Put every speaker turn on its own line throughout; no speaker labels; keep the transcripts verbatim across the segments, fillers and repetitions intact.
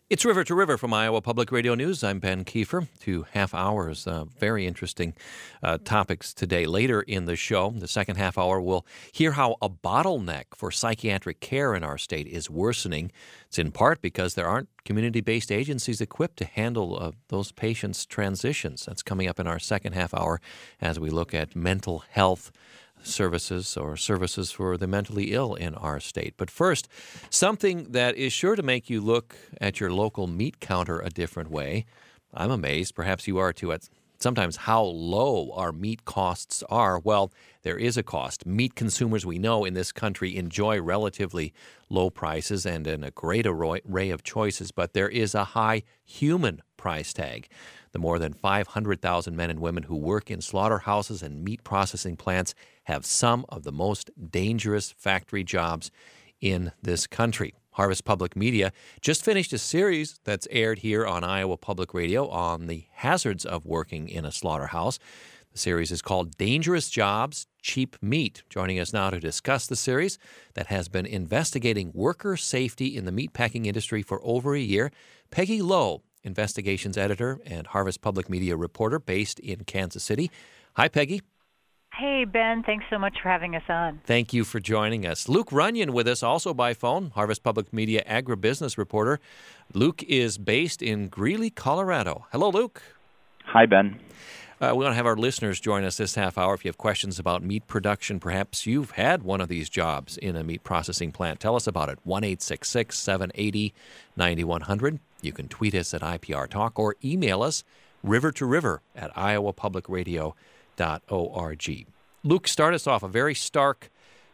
It's River to River from Iowa Public Radio News. I'm Ben Kiefer. Two half hours, uh, very interesting uh, topics today. Later in the show, the second half hour, we'll hear how a bottleneck for psychiatric care in our state is worsening. It's in part because there aren't community-based agencies equipped to handle uh, those patients' transitions. That's coming up in our second half hour as we look at mental health services or services for the mentally ill in our state. But first, something that is sure to make you look at your local meat counter a different way. I'm amazed, perhaps you are too, at sometimes how low our meat costs are. Well, there is a cost. Meat consumers, we know, in this country enjoy relatively low prices and in a great array of choices, but there is a high human price tag. The more than five hundred thousand men and women who work in slaughterhouses and meat processing plants have some of the most dangerous factory jobs in this country. Harvest Public Media just finished a series that's aired here on Iowa Public Radio on the hazards of working in a slaughterhouse. The series is called Dangerous Jobs, Cheap Meat. Joining us now to discuss the series that has been investigating worker safety in the meatpacking industry for over a year, Peggy Lowe, investigations editor and Harvest Public Media reporter based in Kansas City. Hi, Peggy.
Hey, Ben. Thanks so much for having us on.
Thank you for joining us. Luke Runyon with us also by phone, Harvest Public Media agribusiness reporter. Luke is based in Greeley, Colorado. Hello, Luke.
Hi, Ben.
Uh, we want to have our listeners join us this half hour. If you have questions about meat production, perhaps you've had one of these jobs in a meat processing plant. Tell us about it. one eight six six, seven eight zero, nine one zero zero. You can tweet us at I P R Talk or email us river to river at iowa public radio dot org. Luke, start us off. A very stark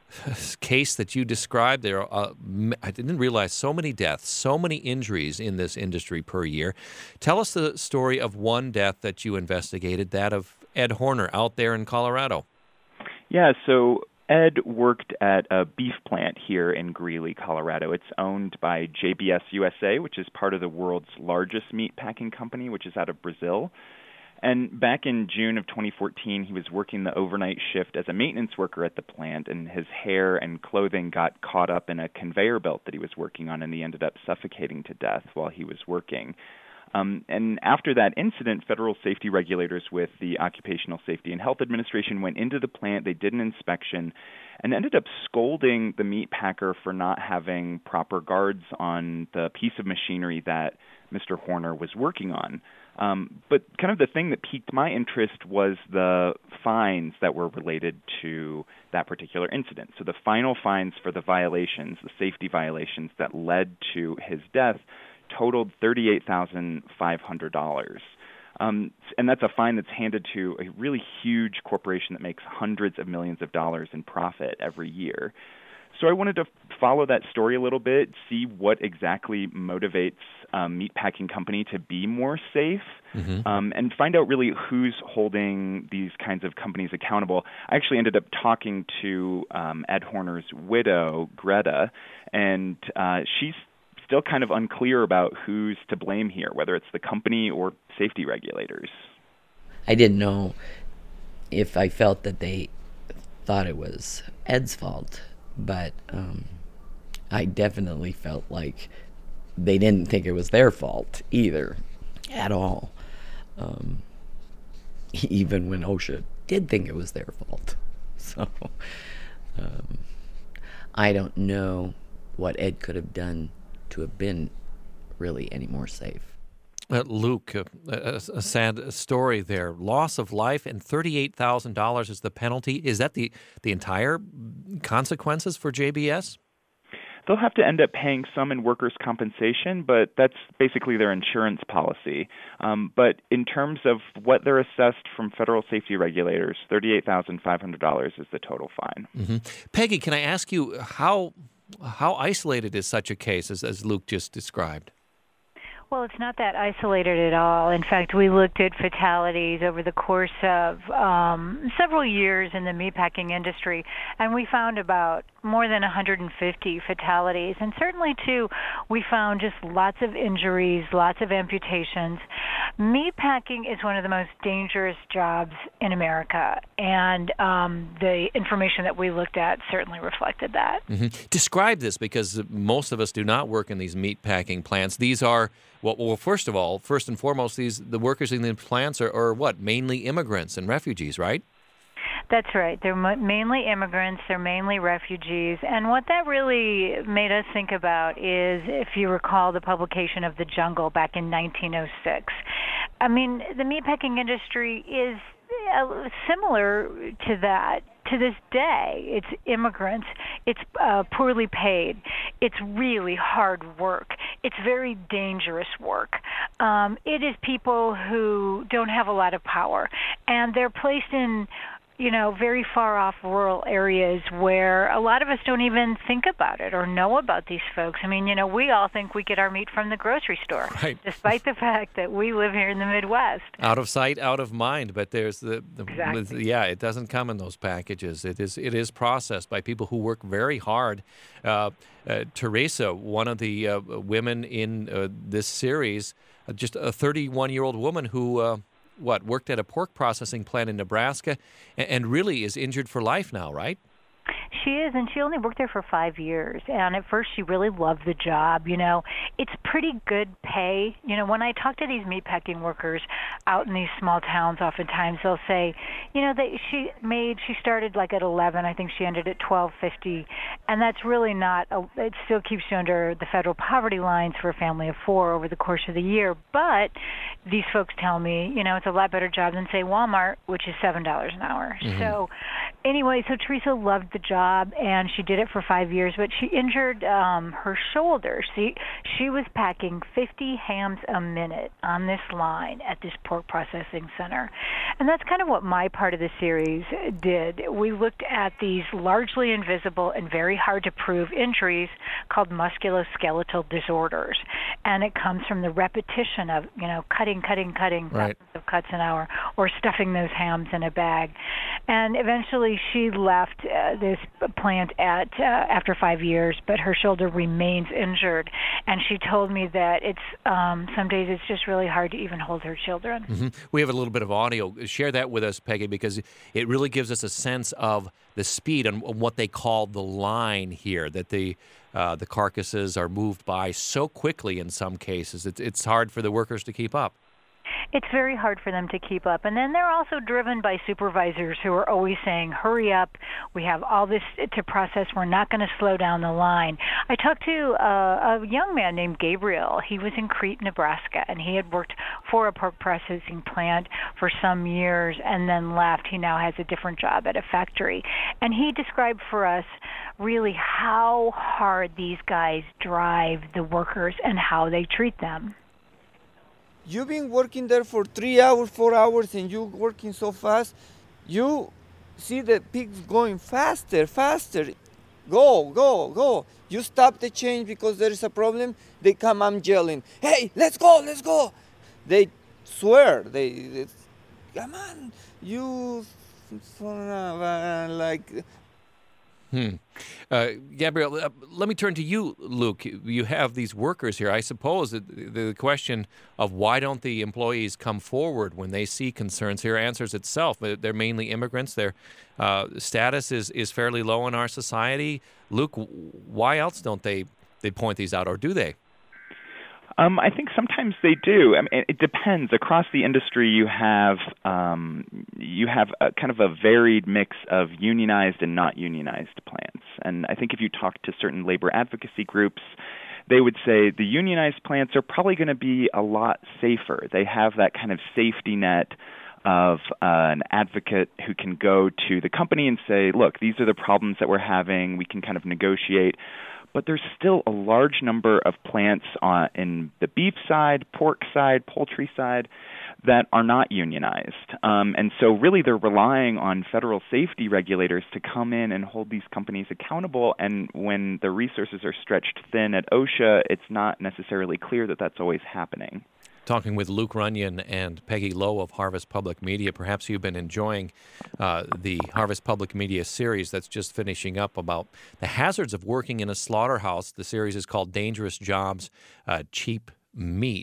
case that you described there. Uh, I didn't realize so many deaths, so many injuries in this industry per year. Tell us the story of one death that you investigated, that of Ed Horner out there in Colorado.
Yeah, so Ed worked at a beef plant here in Greeley, Colorado. It's owned by J B S U S A, which is part of the world's largest meat packing company, which is out of Brazil. And back in June of twenty fourteen, he was working the overnight shift as a maintenance worker at the plant, and his hair and clothing got caught up in a conveyor belt that he was working on, and he ended up suffocating to death while he was working. Um, and after that incident, federal safety regulators with the Occupational Safety and Health Administration went into the plant. They did an inspection and ended up scolding the meat packer for not having proper guards on the piece of machinery that Mister Horner was working on. Um, but kind of the thing that piqued my interest was the fines that were related to that particular incident. So the final fines for the violations, the safety violations that led to his death, totaled thirty-eight thousand five hundred dollars. Um, and that's a fine that's handed to a really huge corporation that makes hundreds of millions of dollars in profit every year. So I wanted to follow that story a little bit, see what exactly motivates a meatpacking company to be more safe, mm-hmm. um, and find out really who's holding these kinds of companies accountable. I actually ended up talking to um, Ed Horner's widow, Greta, and uh, she's still kind of unclear about who's to blame here, whether it's the company or safety regulators.
I didn't know if I felt that they thought it was Ed's fault. But um, I definitely felt like they didn't think it was their fault either, at all. Um, even when OSHA did think it was their fault. So um, I don't know what Ed could have done to have been really any more safe.
Uh, Luke, uh, a, a sad story there. Loss of life and thirty-eight thousand dollars is the penalty. Is that the, the entire consequences for J B S?
They'll have to end up paying some in workers' compensation, but that's basically their insurance policy. Um, but in terms of what they're assessed from federal safety regulators, thirty-eight thousand five hundred dollars is the total fine.
Mm-hmm. Peggy, can I ask you how how isolated is such a case as, as Luke just described?
Well, it's not that isolated at all. In fact, we looked at fatalities over the course of um, several years in the meatpacking industry, and we found about more than one hundred fifty fatalities. And certainly, too, we found just lots of injuries, lots of amputations. Meatpacking is one of the most dangerous jobs in America, and um, the information that we looked at certainly reflected that.
Mm-hmm. Describe this, because most of us do not work in these meatpacking plants. These are, well, well, first of all, first and foremost, these the workers in the plants are, are what? Mainly immigrants and refugees, right?
That's right. They're mainly immigrants. They're mainly refugees. And what that really made us think about is, if you recall the publication of The Jungle back in nineteen oh six, I mean, the meatpacking industry is uh, similar to that. To this day, it's immigrants. It's uh, poorly paid. It's really hard work. It's very dangerous work. Um, it is people who don't have a lot of power, and they're placed in, you know, very far off rural areas where a lot of us don't even think about it or know about these folks. I mean, you know, we all think we get our meat from the grocery store,
right,
despite the fact that we live here in the Midwest.
Out of sight, out of mind. But there's the, the
exactly.
yeah, it doesn't come in those packages. It is it is processed by people who work very hard. Uh, uh, Teresa, one of the uh, women in uh, this series, uh, just a thirty-one-year-old woman who. Uh, what, worked at a pork processing plant in Nebraska and, and really is injured for life now, right?
She is, and she only worked there for five years. And at first, she really loved the job. You know, it's pretty good pay. You know, when I talk to these meatpacking workers out in these small towns, oftentimes they'll say, you know, that she made, she started like at eleven. I think she ended at twelve fifty, and that's really not. A, it still keeps you under the federal poverty lines for a family of four over the course of the year. But these folks tell me, you know, it's a lot better job than say Walmart, which is seven dollars an hour. Mm-hmm. So, anyway, so Teresa loved the job, and she did it for five years, but she injured um, her shoulder. See, she was packing fifty hams a minute on this line at this pork processing center. And that's kind of what my part of the series did. We looked at these largely invisible and very hard to prove injuries called musculoskeletal disorders. And it comes from the repetition of, you know, cutting, cutting, cutting,
right,
thousands of cuts an hour, or stuffing those hams in a bag. And eventually she left uh, this plant at uh, after five years, but her shoulder remains injured. And she told me that it's um, some days it's just really hard to even hold her children.
Mm-hmm. We have a little bit of audio. Share that with us, Peggy, because it really gives us a sense of the speed and what they call the line here, that the uh, the carcasses are moved by so quickly in some cases. It's, it's hard for the workers to keep up.
It's very hard for them to keep up. And then they're also driven by supervisors who are always saying, hurry up, we have all this to process, we're not going to slow down the line. I talked to uh, a young man named Gabriel. He was in Crete, Nebraska, and he had worked for a pork processing plant for some years and then left. He now has a different job at a factory. And he described for us really how hard these guys drive the workers and how they treat them.
You've been working there for three hours, four hours, and you're working so fast. You see the pigs going faster, faster. Go, go, go. You stop the change because there is a problem. They come, I'm yelling, hey, let's go, let's go. They swear. They, they come on, you, like...
Hmm. Uh, Gabriel, uh, let me turn to you, Luke. You have these workers here. I suppose that the question of why don't the employees come forward when they see concerns here answers itself. They're mainly immigrants. Their uh, status is, is fairly low in our society. Luke, why else don't they, they point these out, or do they?
Um, I think sometimes they do. I mean, it depends. Across the industry, you have um, you have a, kind of a varied mix of unionized and not unionized plants. And I think if you talk to certain labor advocacy groups, they would say the unionized plants are probably going to be a lot safer. They have that kind of safety net of uh, an advocate who can go to the company and say, look, these are the problems that we're having. We can kind of negotiate. But there's still a large number of plants on, in the beef side, pork side, poultry side, that are not unionized. Um, and so really they're relying on federal safety regulators to come in and hold these companies accountable. And when the resources are stretched thin at OSHA, it's not necessarily clear that that's always happening.
Talking with Luke Runyon and Peggy Lowe of Harvest Public Media. Perhaps you've been enjoying uh, the Harvest Public Media series that's just finishing up about the hazards of working in a slaughterhouse. The series is called Dangerous Jobs, uh, Cheap Meat.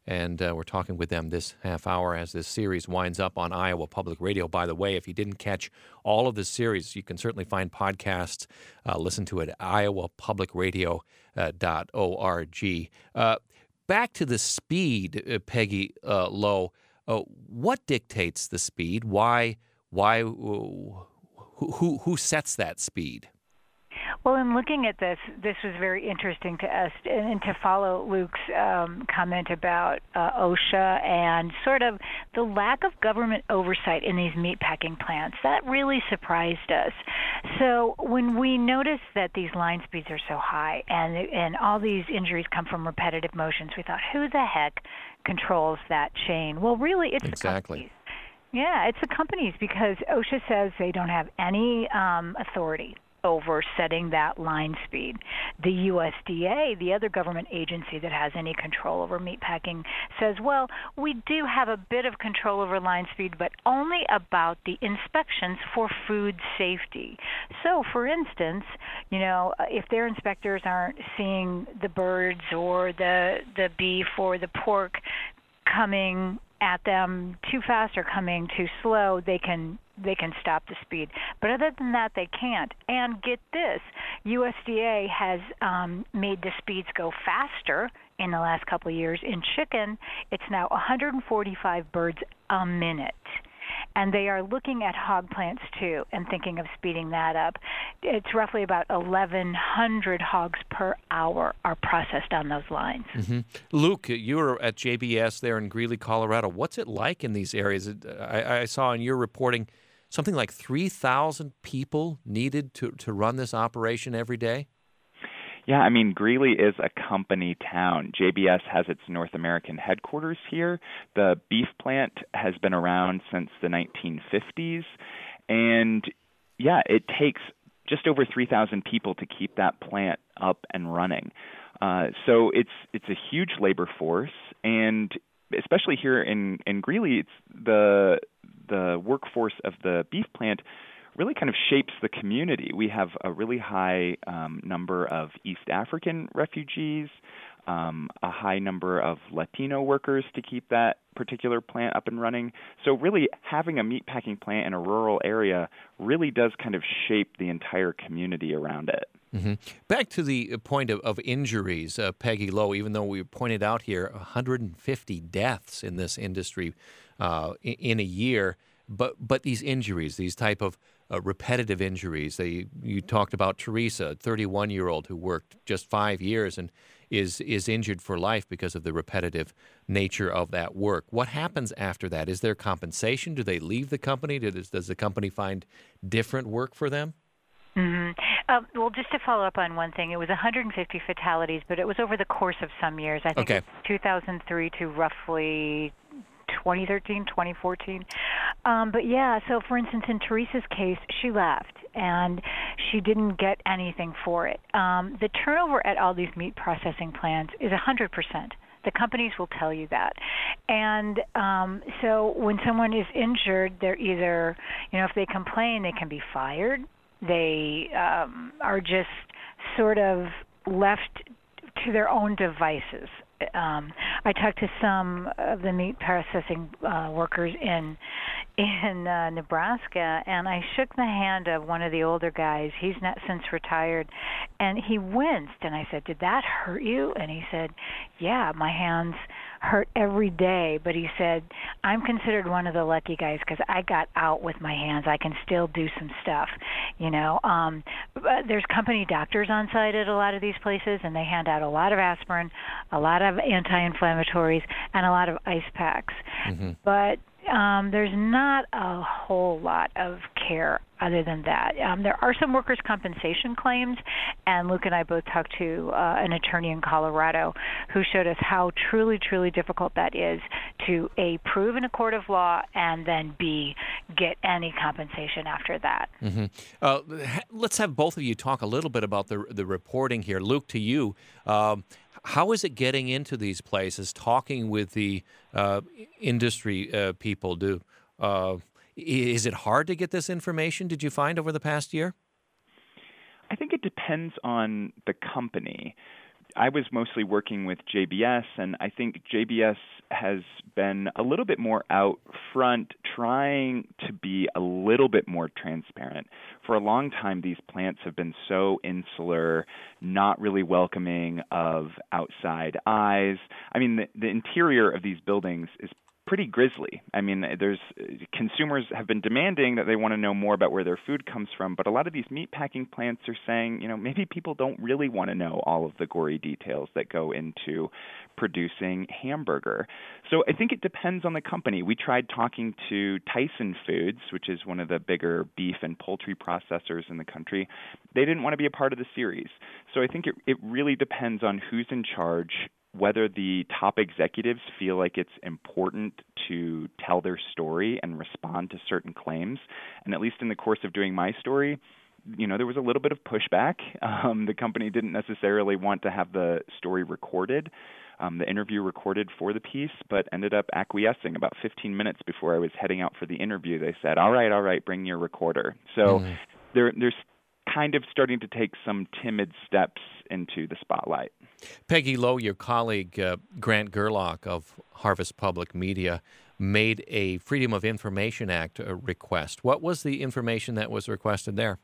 And uh, we're talking with them this half hour as this series winds up on Iowa Public Radio. By the way, if you didn't catch all of this series, you can certainly find podcasts. Uh, listen to it at iowa public radio dot org. Uh, back to the speed, uh, Peggy uh, Lowe. Uh, what dictates the speed? Why? Why? Uh, who, who who sets that speed?
Well, in looking at this, this was very interesting to us, and to follow Luke's um, comment about uh, OSHA and sort of the lack of government oversight in these meatpacking plants. That really surprised us. So when we noticed that these line speeds are so high and and all these injuries come from repetitive motions, we thought, who the heck controls that chain? Well, really, it's
exactly.
the companies. Yeah, it's the companies, because OSHA says they don't have any um, authority over setting that line speed. The U S D A, the other government agency that has any control over meatpacking, says, well, we do have a bit of control over line speed, but only about the inspections for food safety. So, for instance, you know, if their inspectors aren't seeing the birds or the the beef or the pork coming at them too fast or coming too slow, they can they can stop the speed. But other than that, they can't. And get this, U S D A has um, made the speeds go faster in the last couple of years. In chicken, it's now one hundred forty-five birds a minute. And they are looking at hog plants, too, and thinking of speeding that up. It's roughly about eleven hundred hogs per hour are processed on those lines.
Mm-hmm. Luke, you were at J B S there in Greeley, Colorado. What's it like in these areas? I, I saw in your reporting something like three thousand people needed to, to run this operation every day?
Yeah, I mean, Greeley is a company town. J B S has its North American headquarters here. The beef plant has been around since the nineteen fifties. And, yeah, it takes just over three thousand people to keep that plant up and running. Uh, so it's it's a huge labor force. And especially here in, in Greeley, it's the the workforce of the beef plant really kind of shapes the community. We have a really high um, number of East African refugees, um, a high number of Latino workers to keep that particular plant up and running. So really having a meatpacking plant in a rural area really does kind of shape the entire community around it.
Mm-hmm. Back to the point of, of injuries, uh, Peggy Lowe, even though we pointed out here one hundred fifty deaths in this industry uh, in, in a year, but but these injuries, these type of uh, repetitive injuries, they you talked about Teresa, a thirty-one-year-old who worked just five years and is is injured for life because of the repetitive nature of that work. What happens after that? Is there compensation? Do they leave the company? Does, does the company find different work for them?
Mm-hmm. Uh, well, just to follow up on one thing, it was one hundred fifty fatalities, but it was over the course of some years. I think
okay.
It's two thousand three to roughly twenty thirteen, twenty fourteen. Um, but yeah, so for instance, in Teresa's case, she left and she didn't get anything for it. Um, the turnover at all these meat processing plants is one hundred percent. The companies will tell you that. And um, so when someone is injured, they're either, you know, if they complain, they can be fired. They um, are just sort of left to their own devices. Um, I talked to some of the meat processing uh, workers in in uh, Nebraska, and I shook the hand of one of the older guys. He's not since retired, and he winced. And I said, "Did that hurt you?" And he said, "Yeah, my hands hurt every day." But he said, "I'm considered one of the lucky guys because I got out with my hands. I can still do some stuff, you know." Um, but there's company doctors on site at a lot of these places, and they hand out a lot of aspirin, a lot of anti-inflammatories, and a lot of ice packs. Mm-hmm. But um, there's not a whole lot of care other than that. Um, there are some workers' compensation claims, and Luke and I both talked to uh, an attorney in Colorado who showed us how truly, truly difficult that is to, A, prove in a court of law, and then, B, get any compensation after that.
Mm-hmm. Uh, let's have both of you talk a little bit about the the reporting here. Luke, to you, um, how is it getting into these places, talking with the uh, industry uh, people? Do uh, Is it hard to get this information, did you find, over the past year?
I think it depends on the company. I was mostly working with J B S, and I think J B S has been a little bit more out front, trying to be a little bit more transparent. For a long time, these plants have been so insular, not really welcoming of outside eyes. I mean, the, the interior of these buildings is pretty grisly. I mean, there's consumers have been demanding that they want to know more about where their food comes from, but a lot of these meatpacking plants are saying, you know, maybe people don't really want to know all of the gory details that go into producing hamburger. So I think it depends on the company. We tried talking to Tyson Foods, which is one of the bigger beef and poultry processors in the country. They didn't want to be a part of the series. So I think it, it really depends on who's in charge, whether the top executives feel like it's important to tell their story and respond to certain claims. And at least in the course of doing my story, you know, there was a little bit of pushback. Um, the company didn't necessarily want to have the story recorded, um, the interview recorded for the piece, but ended up acquiescing. About fifteen minutes before I was heading out for the interview, they said, all right, all right, bring your recorder. So mm. there, there's kind of starting to take some timid steps into the spotlight.
Peggy Lowe, your colleague, uh, Grant Gerlach of Harvest Public Media, made a Freedom of Information Act uh, request. What was the information that was requested there?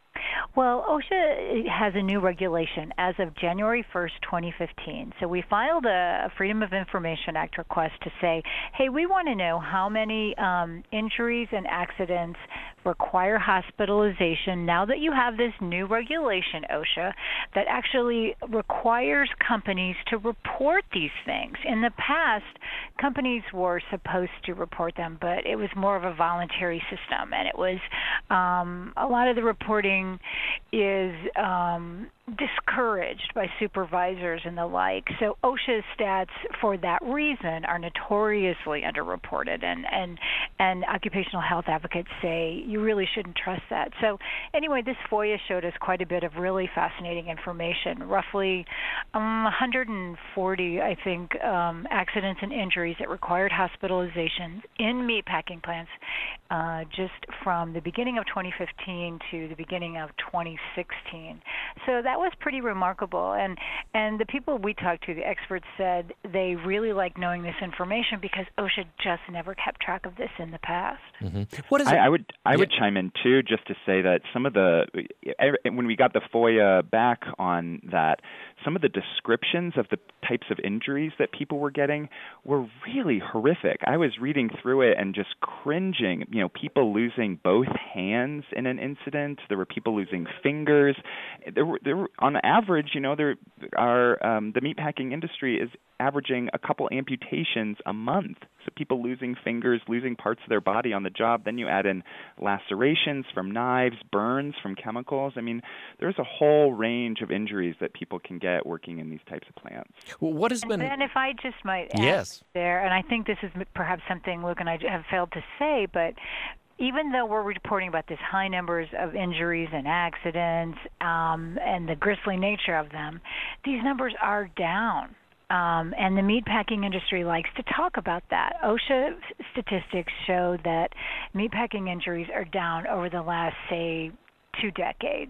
Well, OSHA has a new regulation as of January first, twenty fifteen. So we filed a Freedom of Information Act request to say, hey, we want to know how many um, injuries and accidents require hospitalization now that you have this new regulation, OSHA, that actually requires companies to report these things. In the past, companies were supposed to report them, but it was more of a voluntary system, and it was um, a lot of the reporting is um, discouraged by supervisors and the like. So OSHA's stats for that reason are notoriously underreported, and, and, and occupational health advocates say you really shouldn't trust that. So anyway, this FOIA showed us quite a bit of really fascinating information, roughly um, one hundred forty, I think, um, accidents and injuries that required hospitalizations in meatpacking plants uh, just from the beginning of twenty fifteen to the beginning of twenty sixteen. So that was pretty remarkable. And, and the people we talked to, the experts, said they really like knowing this information because OSHA just never kept track of this in the past.
Mm-hmm. What is it?
I, I would I
yeah.
would chime in too, just to say that some of the when we got the FOIA back on that, some of the descriptions of the types of injuries that people were getting were really horrific. I was reading through it and just cringing. You know, people losing both hands in an incident. There were people losing fingers. There were there were, on average, you know, there are um, the meatpacking industry is averaging a couple amputations a month. So people losing fingers, losing parts of their body on the job. Then you add in lacerations from knives, burns from chemicals. I mean, there's a whole range of injuries that people can get working in these types of plants.
Well, what has been...
And if I just might add
yes.
there, and I think this is perhaps something Luke and I have failed to say, but even though we're reporting about this high numbers of injuries and accidents um, and the grisly nature of them, these numbers are down. Um, and the meatpacking industry likes to talk about that. OSHA statistics show that meatpacking injuries are down over the last, say, two decades.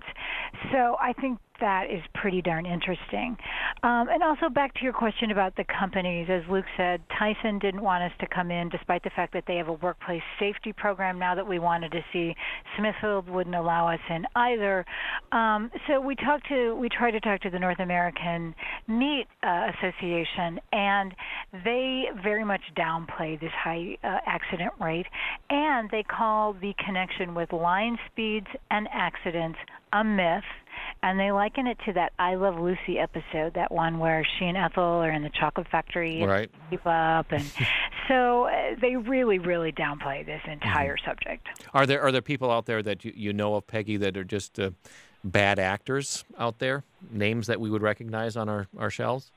So I think that is pretty darn interesting. Um, and also back to your question about the companies, as Luke said, Tyson didn't want us to come in despite the fact that they have a workplace safety program now that we wanted to see. Smithfield wouldn't allow us in either. Um, so we talked to, we tried to talk to the North American Meat uh, Association, and they very much downplay this high uh, accident rate, and they call the connection with line speeds and accidents a myth. And they liken it to that I Love Lucy episode, that one where she and Ethel are in the chocolate factory and
right.
keep up. And so uh, they really, really downplay this entire mm-hmm. subject.
Are there are there people out there that you, you know of, Peggy, that are just uh, bad actors out there, names that we would recognize on our, our shelves?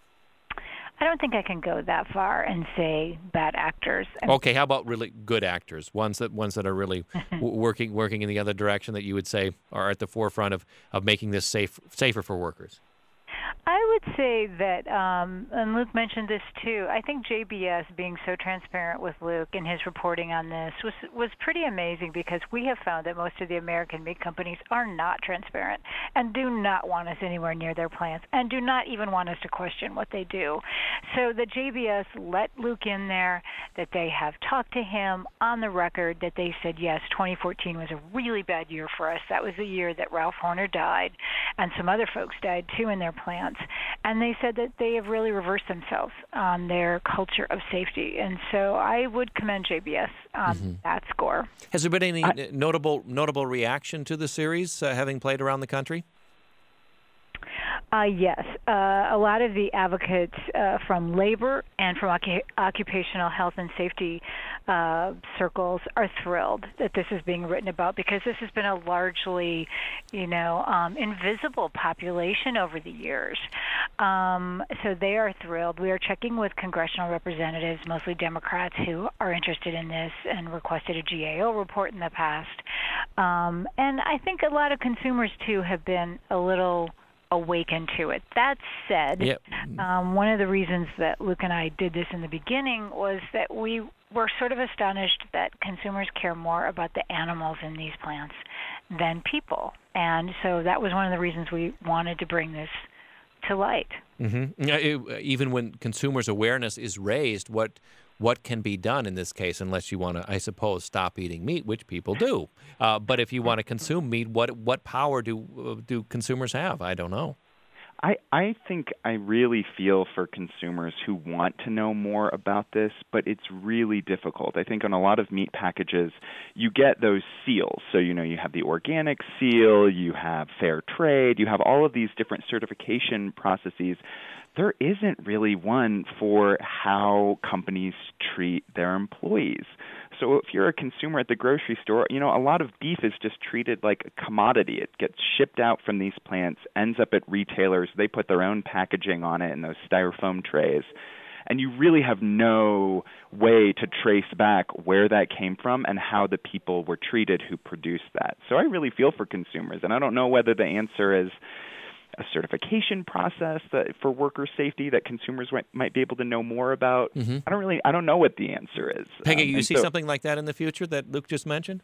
I don't think I can go that far and say bad actors.
Okay, how about really good actors? Ones that ones that are really w- working working in the other direction that you would say are at the forefront of, of making this safe safer for workers.
I would say that, um, and Luke mentioned this too, I think J B S being so transparent with Luke and his reporting on this was was pretty amazing, because we have found that most of the American meat companies are not transparent and do not want us anywhere near their plants and do not even want us to question what they do. So the J B S let Luke in there, that they have talked to him on the record, that they said, yes, twenty fourteen was a really bad year for us. That was the year that Ralph Horner died, and some other folks died too in their plants. And they said that they have really reversed themselves on their culture of safety. And so I would commend J B S on mm-hmm. that score.
Has there been any
I,
notable notable reaction to the series, uh, having played around the country?
Uh, yes. Uh, a lot of the advocates uh, from labor and from ocu- occupational health and safety uh, circles are thrilled that this is being written about, because this has been a largely, you know, um, invisible population over the years. Um, so they are thrilled. We are checking with congressional representatives, mostly Democrats, who are interested in this and requested a G A O report in the past. Um, and I think a lot of consumers, too, have been a little awaken to it. That said,
yep.
um, one of the reasons that Luke and I did this in the beginning was that we were sort of astonished that consumers care more about the animals in these plants than people. And so that was one of the reasons we wanted to bring this to light.
Mm-hmm. Even when consumers' awareness is raised, what what can be done in this case, unless you want to, I suppose, stop eating meat, which people do. Uh, but if you want to consume meat, what what power do uh, do consumers have? I don't know.
I, I think I really feel for consumers who want to know more about this, but it's really difficult. I think on a lot of meat packages, you get those seals. So, you know, you have the organic seal, you have fair trade, you have all of these different certification processes. There isn't really one for how companies treat their employees. So if you're a consumer at the grocery store, you know, a lot of beef is just treated like a commodity. It gets shipped out from these plants, ends up at retailers. They put their own packaging on it in those styrofoam trays. And you really have no way to trace back where that came from and how the people were treated who produced that. So I really feel for consumers, and I don't know whether the answer is a certification process that for worker safety that consumers might, might be able to know more about. Mm-hmm. I don't really, I don't know what the answer is.
Peggy, um, you see
so,
something like that in the future that Luke just mentioned?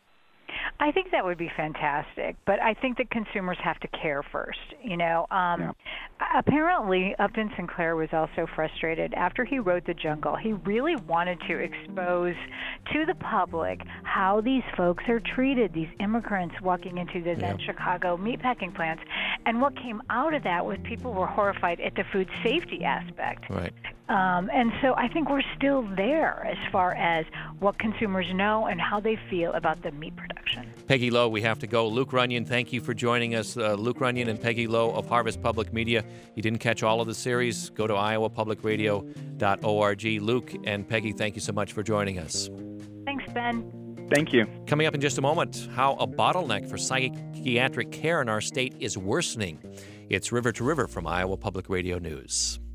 I think that would be fantastic, but I think that consumers have to care first. You know, um, yeah. Apparently Upton Sinclair was also frustrated after he wrote The Jungle. He really wanted to expose to the public how these folks are treated, these immigrants walking into the then yeah. Chicago meatpacking plants. And what came out of that was people were horrified at the food safety aspect.
Right.
Um, and so I think we're still there as far as what consumers know and how they feel about the meat production.
Peggy Lowe, we have to go. Luke Runyon, thank you for joining us. Uh, Luke Runyon and Peggy Lowe of Harvest Public Media. You didn't catch all of the series, go to iowa public radio dot org. Luke and Peggy, thank you so much for joining us.
Thanks, Ben.
Thank you.
Coming up in just a moment, how a bottleneck for psychiatric care in our state is worsening. It's River to River from Iowa Public Radio News.